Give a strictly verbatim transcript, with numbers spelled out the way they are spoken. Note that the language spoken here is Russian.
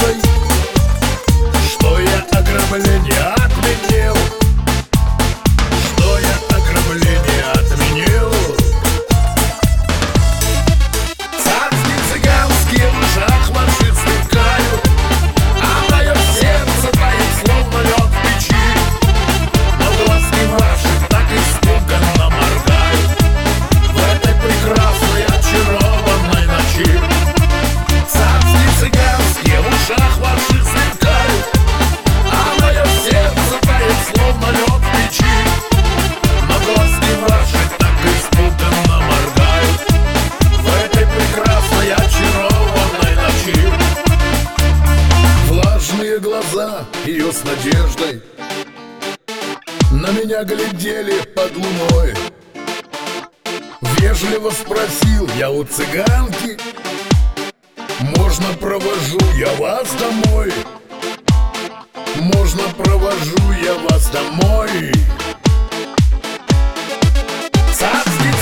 надеждой, что я ограбление отменил, что я ограбление отменил. Царские цыганские в ушах ваши сверкают, а мое сердце тает, словно лед в печи. Но глазки ваши так испуганно моргают в этой прекрасной очарованной ночи. Царские цыганские в ушах ваших сверкают, а мое сердце тает, словно лед в печи. Но глазки ваши так испуганно моргают в этой прекрасной очарованной ночи. Влажные глаза ее с надеждой на меня глядели под луной. Вежливо спросил я у цыганки: можно провожу я вас домой? Можно провожу я вас домой? Царские